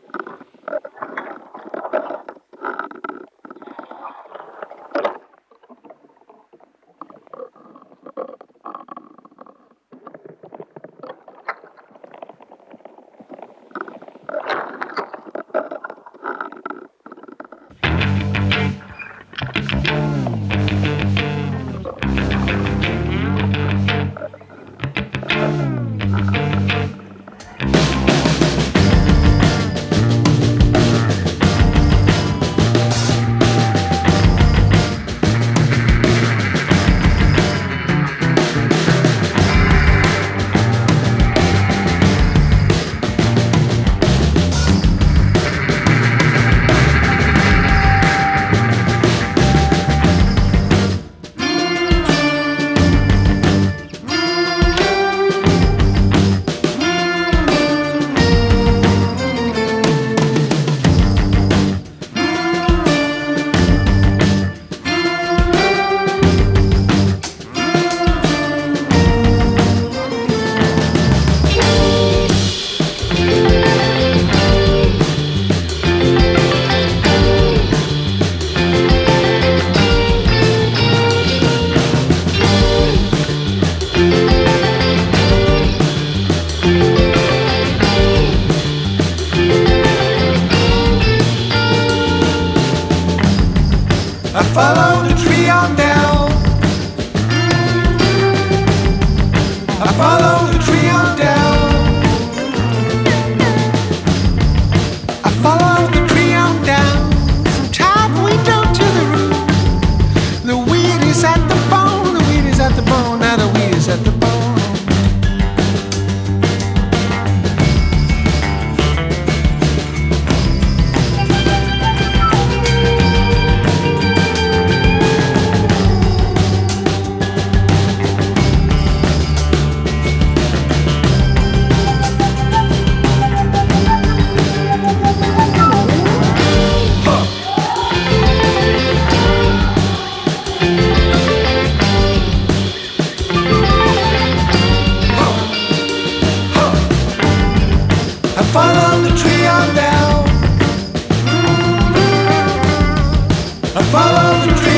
I follow the tree on down. I follow the tree on down. I follow the tree on down. From top window to the roof. The weed is at the bone. The weed is at the bone. Now the weed is at the bone. I follow the tree on down. I follow the tree.